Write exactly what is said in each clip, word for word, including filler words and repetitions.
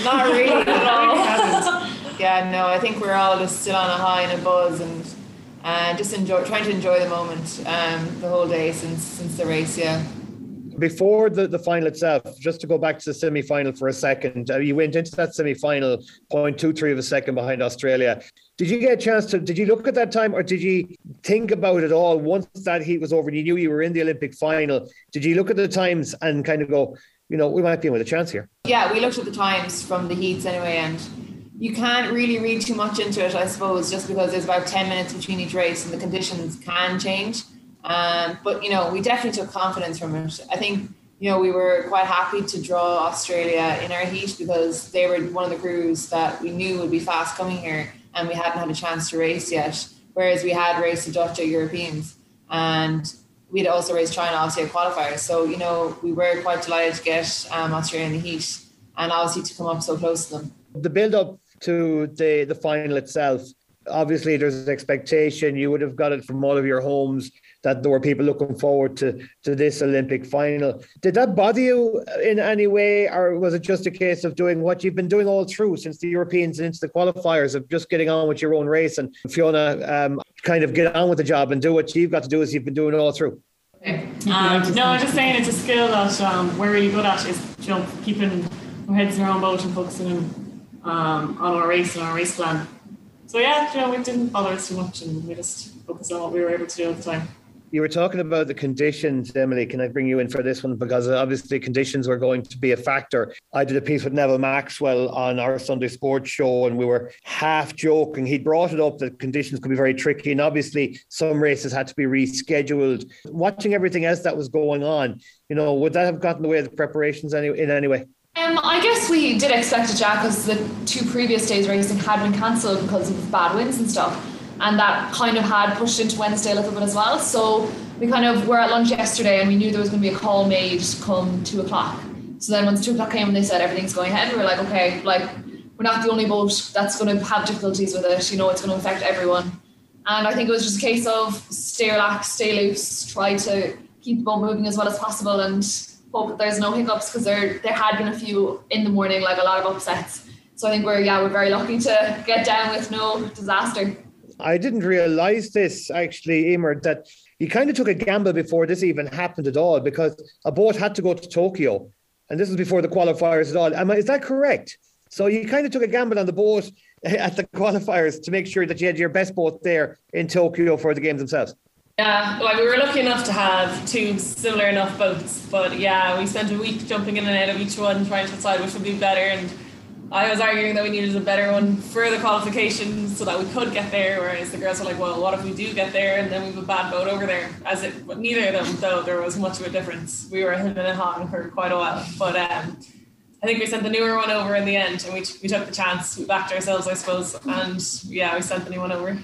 Not really at all. Yeah, no, I think we're all just still on a high and a buzz, and uh, just enjoy, trying to enjoy the moment um, the whole day since since the race, yeah. Before the, the final itself, just to go back to the semi-final for a second, uh, you went into that semi-final zero point two three of a second behind Australia. Did you get a chance to, did you look at that time, or did you think about it all once that heat was over and you knew you were in the Olympic final? Did you look at the times and kind of go, you know, we might be in with a chance here? Yeah, we looked at the times from the heats anyway, and you can't really read too much into it, I suppose, just because there's about ten minutes between each race and the conditions can change. Um, but, you know, we definitely took confidence from it. I think, you know, we were quite happy to draw Australia in our heat because they were one of the crews that we knew would be fast coming here, and we hadn't had a chance to race yet. Whereas we had raced the Dutch Europeans, and we'd also raced China, obviously, at qualifiers. So, you know, we were quite delighted to get um, Australia in the heat and obviously to come up so close to them. The build-up to the, the final itself, obviously there's an expectation. You would have got it from all of your homes that there were people looking forward to, to this Olympic final. Did that bother you in any way, or was it just a case of doing what you've been doing all through since the Europeans and into the qualifiers, of just getting on with your own race and, Fiona, um, kind of get on with the job and do what you've got to do as you've been doing all through? Okay. Um, no, I'm just saying it's a skill that um, we're really good at, is, you know, keeping our heads in our own boat and focusing um, on our race and our race plan. So yeah, you know, it didn't bother us too much, and we just focused on what we were able to do at the time. You were talking about the conditions, Emily. Can I bring you in for this one? Because obviously conditions were going to be a factor. I did a piece with Neville Maxwell on our Sunday Sports show, and we were half joking. He brought it up that conditions could be very tricky, and obviously some races had to be rescheduled. Watching everything else that was going on, you know, would that have gotten in the way of the preparations any, in any way? Um, I guess we did expect it, Jack, because the two previous days racing had been cancelled because of bad winds and stuff. And that kind of had pushed into Wednesday a little bit as well. So we kind of were at lunch yesterday and we knew there was going to be a call made come two o'clock. So then once two o'clock came and they said everything's going ahead, we were like, okay, like we're not the only boat that's going to have difficulties with it. You know, it's going to affect everyone. And I think it was just a case of stay relaxed, stay loose, try to keep the boat moving as well as possible and hope that there's no hiccups, because there there had been a few in the morning, like a lot of upsets. So I think we're, yeah, we're very lucky to get down with no disaster. I didn't realise this, actually, Emer, that you kind of took a gamble before this even happened at all, because a boat had to go to Tokyo, and this was before the qualifiers at all. Am I, is that correct? So you kind of took a gamble on the boat at the qualifiers to make sure that you had your best boat there in Tokyo for the games themselves. Yeah, like we were lucky enough to have two similar enough boats, but yeah, we spent a week jumping in and out of each one trying to decide which would be better, and I was arguing that we needed a better one for the qualifications so that we could get there, whereas the girls were like, well, what if we do get there and then we have a bad boat over there? As it, but neither of them, though, there was much of a difference. We were hemming and hawing for quite a while, but um, I think we sent the newer one over in the end, and we, we took the chance. We backed ourselves, I suppose, and yeah, we sent the new one over.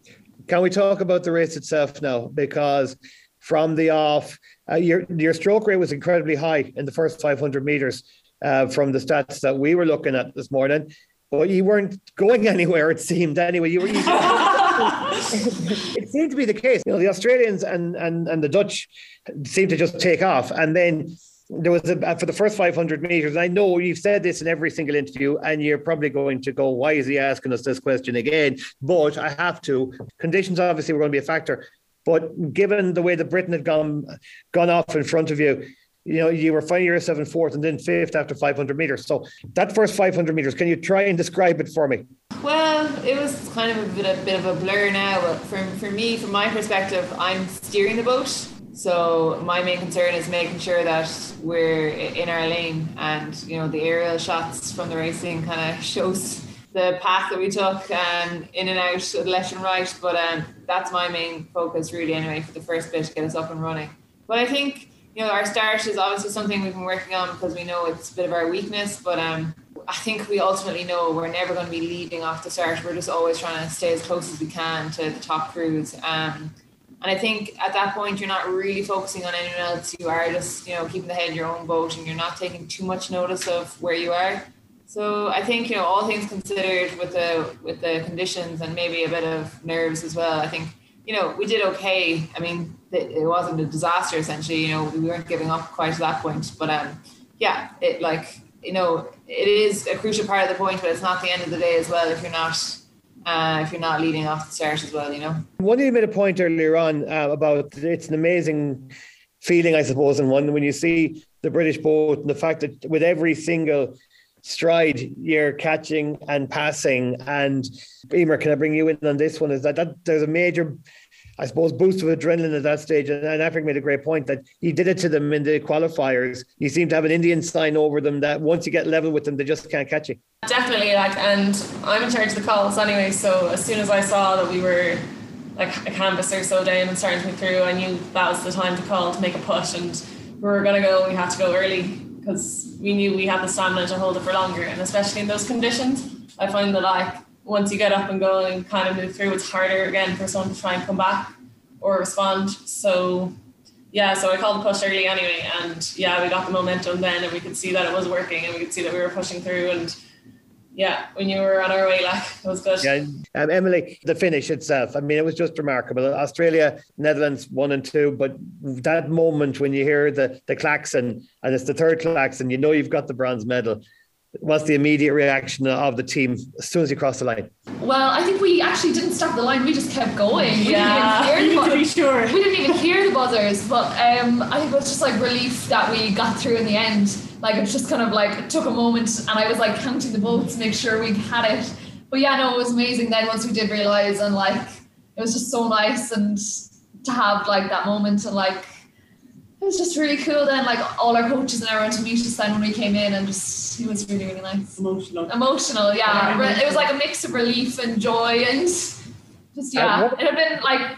Can we talk about the race itself now? Because from the off, uh, your your stroke rate was incredibly high in the first five hundred metres. Uh, from the stats that we were looking at this morning, but you weren't going anywhere, it seemed. Anyway, you were. You it seemed to be the case. You know, the Australians and and and the Dutch seemed to just take off, and then there was a, for the first five hundred meters. And I know you've said this in every single interview, and you're probably going to go, "Why is he asking us this question again?" But I have to. Conditions obviously were going to be a factor, but given the way that Britain had gone gone off in front of you, you know, you were finding yourself in fourth and then fifth after five hundred metres. So that first five hundred metres, can you try and describe it for me? Well, it was kind of a bit, a bit of a blur now. But for, for me, from my perspective, I'm steering the boat. So my main concern is making sure that we're in our lane, and, you know, the aerial shots from the racing kind of shows the path that we took um, in and out, left and right. But um, that's my main focus really anyway for the first bit, to get us up and running. But I think, you know, our start is obviously something we've been working on because we know it's a bit of our weakness, but um, I think we ultimately know we're never going to be leading off the start. We're just always trying to stay as close as we can to the top crews. Um, and I think at that point, you're not really focusing on anyone else. You are just, you know, keeping the head in your own boat, and you're not taking too much notice of where you are. So I think, you know, all things considered with the with the conditions and maybe a bit of nerves as well, I think, you know, we did okay. I mean, it wasn't a disaster, essentially. You know, we weren't giving up quite to that point. But um, yeah, it like you know, it is a crucial part of the point, but it's not the end of the day as well if you're not uh, if you're not leading off the start as well, you know. One of you made a point earlier on uh, about it's an amazing feeling, I suppose, and one when you see the British boat and the fact that with every single stride you're catching and passing. And Emer, can I bring you in on this one? Is that, that there's a major, I suppose, boost of adrenaline at that stage. And, and Africa made a great point that you did it to them in the qualifiers. You seem to have an Indian sign over them that once you get level with them, they just can't catch you. Definitely, like, and I'm in charge of the calls anyway. So as soon as I saw that we were like a canvas or so down and starting to move through, I knew that was the time to call to make a push, and we were going to go. We had to go early because we knew we had the stamina to hold it for longer, and especially in those conditions, I find that like once you get up and go and kind of move through, it's harder again for someone to try and come back or respond. So yeah, so I called the push early anyway, and yeah, we got the momentum then, and we could see that it was working, and we could see that we were pushing through, and yeah, we knew we were on our way, like, it was good. Yeah, um, Emily, the finish itself, I mean, it was just remarkable. Australia, Netherlands, one and two, but that moment when you hear the, the klaxon, and it's the third klaxon, you know you've got the bronze medal. What's the immediate reaction of the team as soon as you cross the line? Well, I think we actually didn't stop the line. We just kept going. We yeah, didn't even hear the to be sure. We didn't even hear the buzzers. But um, I think it was just like relief that we got through in the end. Like it was just kind of like it took a moment, and I was like counting the boats to make sure we had it. But yeah, no, it was amazing. Then once we did realise, and like it was just so nice, and to have like that moment, and like it was just really cool. Then like all our coaches and everyone to meet us then when we came in, and just it was really really nice. Emotional. Emotional, yeah. It was like a mix of relief and joy, and just yeah. It had been like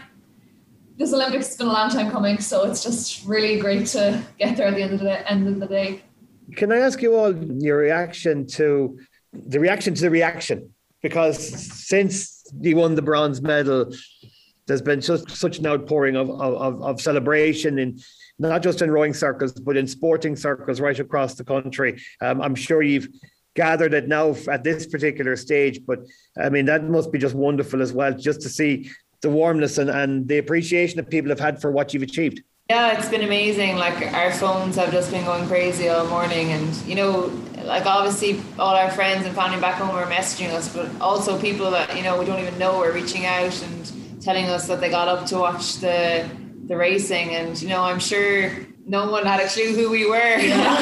this Olympics has been a long time coming, so it's just really great to get there at the end of the end of the day. Can I ask you all your reaction to the reaction to the reaction? Because since you won the bronze medal, there's been such, such an outpouring of, of, of celebration in not just in rowing circles, but in sporting circles right across the country. Um, I'm sure you've gathered it now at this particular stage, but I mean, that must be just wonderful as well, just to see the warmness and, and the appreciation that people have had for what you've achieved. Yeah, it's been amazing. Like our phones have just been going crazy all morning, and you know, like obviously all our friends and family back home are messaging us, but also people that you know we don't even know are reaching out and telling us that they got up to watch the the racing, and you know, I'm sure no one had a clue who we were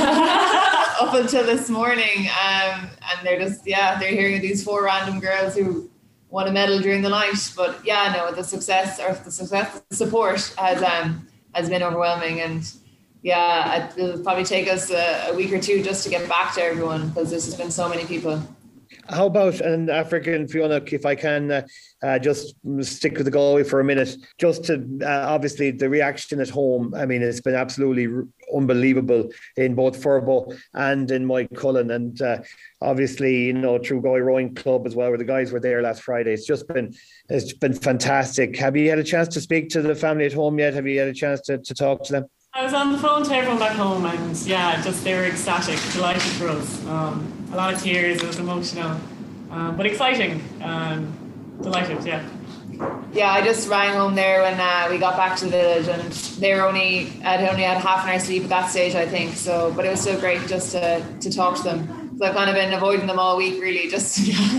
yeah. up until this morning, um, and they're just yeah they're hearing these four random girls who won a medal during the night. But yeah, no, the success or the success the support has um. has been overwhelming, and yeah, it'll probably take us a, a week or two just to get back to everyone because this has been so many people. How about an African, Fiona, if I can uh, uh, just stick with the Galway for a minute, just to uh, obviously the reaction at home. I mean, it's been absolutely r- unbelievable in both Furbo and in Mike Cullen, and uh, obviously, you know, through Galway Rowing Club as well, where the guys were there last Friday. It's just been, it's been fantastic. Have you had a chance to speak to the family at home yet? Have you had a chance to, to talk to them? I was on the phone to everyone back home, and yeah, just they were ecstatic, delighted for us. Um, a lot of tears, it was emotional, um, but exciting. Um, delighted, yeah. Yeah, I just rang home there when uh, we got back to the village, and they were only had only had half an hour sleep at that stage, I think. So, but it was still great just to to talk to them. So I've kind of been avoiding them all week, really, just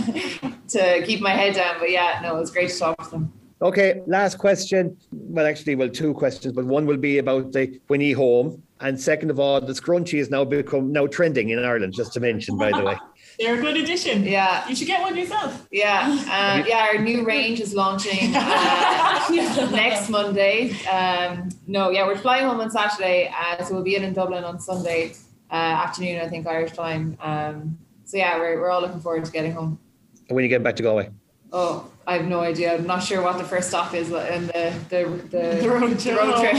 to keep my head down. But yeah, no, it was great to talk to them. Okay, last question. Well, actually, well, two questions, but one will be about the Winnie home. And second of all, the scrunchie has now become now trending in Ireland, just to mention, by the way. They're a good addition. Yeah. You should get one yourself. Yeah. Uh, yeah, our new range is launching uh, next Monday. Um, no, yeah, we're flying home on Saturday. Uh, so we'll be in, in Dublin on Sunday uh, afternoon, I think, Irish time. Um, so yeah, we're, we're all looking forward to getting home. And when you get back to Galway? Oh, I have no idea. I'm not sure what the first stop is in the the the, the road, the road trip.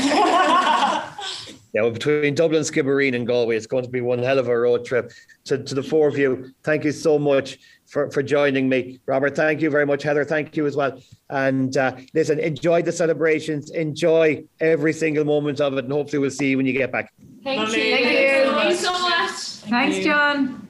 Yeah, well, between Dublin, Skibbereen and Galway, it's going to be one hell of a road trip. To, to the four of you, thank you so much for, for joining me. Robert, thank you very much. Heather, thank you as well. And uh, listen, enjoy the celebrations. Enjoy every single moment of it. And hopefully we'll see you when you get back. Thank Lovely. you. Thank you. Thank you so much. Thanks, John.